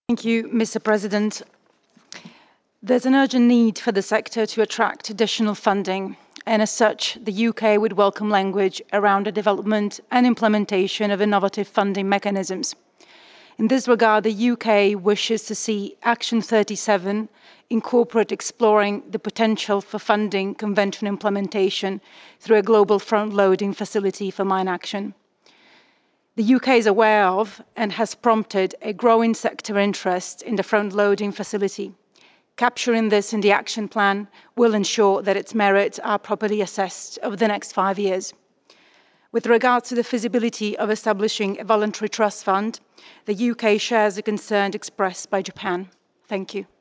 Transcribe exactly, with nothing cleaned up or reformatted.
Thank you, Mister President. There's an urgent need for the sector to attract additional funding, and as such, the U K would welcome language around the development and implementation of innovative funding mechanisms. In this regard, the U K wishes to see Action thirty-seven incorporate exploring the potential for funding convention implementation through a global front-loading facility for mine action. The U K is aware of and has prompted a growing sector interest in the front-loading facility. Capturing this in the action plan will ensure that its merits are properly assessed over the next five years. With regard to the feasibility of establishing a voluntary trust fund, the U K shares the concern expressed by Japan. Thank you.